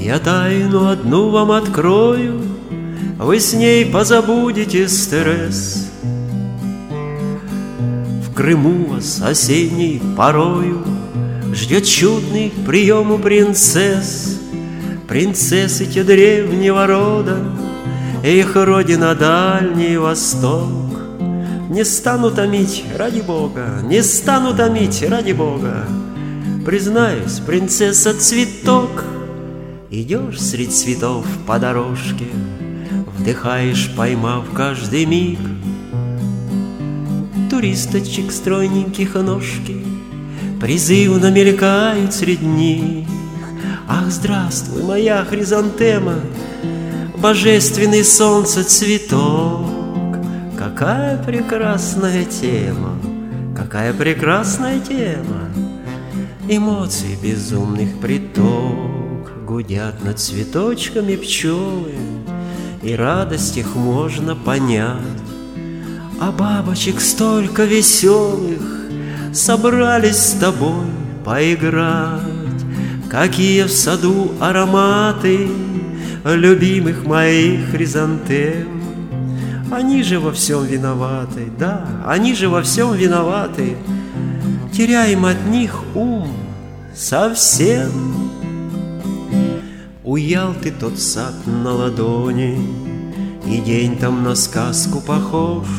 Я тайну одну вам открою, вы с ней позабудете стресс. В Крыму вас осенней порою ждет чудный прием у принцесс. Принцессы те древнего рода, их родина Дальний Восток. Не стану томить, ради Бога, не стану томить, ради Бога. Признаюсь, принцесса цветок, идешь средь цветов по дорожке, вдыхаешь, поймав каждый миг туристочек стройненьких ножки, призывно мелькают среди них. Ах, здравствуй, моя хризантема, божественный солнцецветок. Какая прекрасная тема, какая прекрасная тема. Эмоций безумных приток, гудят над цветочками пчелы, и радость их можно понять. А бабочек столько веселых собрались с тобой поиграть. Какие в саду ароматы любимых моих хризантем. Они же во всем виноваты, да, они же во всем виноваты. Теряем от них ум совсем. У Ялты тот сад на ладони, и день там на сказку похож.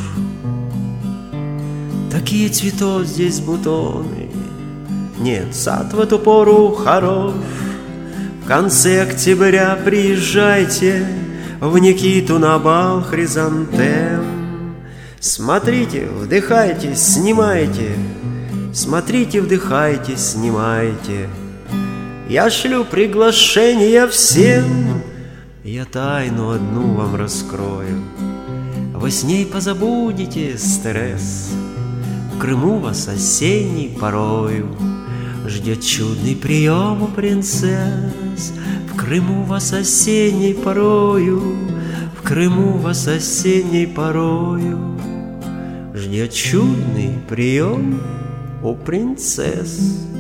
Такие цветут здесь бутоны. Нет, сад в эту пору хорош. В конце октября приезжайте в Никиту на бал хризантем. Смотрите, вдыхайте, снимайте. Смотрите, вдыхайте, снимайте. Я шлю приглашение всем. Я тайну одну вам раскрою. Вы с ней позабудете стресс. В Крыму вас осенней порою ждет чудный прием у принцесс. В Крыму вас осенней порою, в Крыму вас осенней порою ждет чудный прием у принцесс.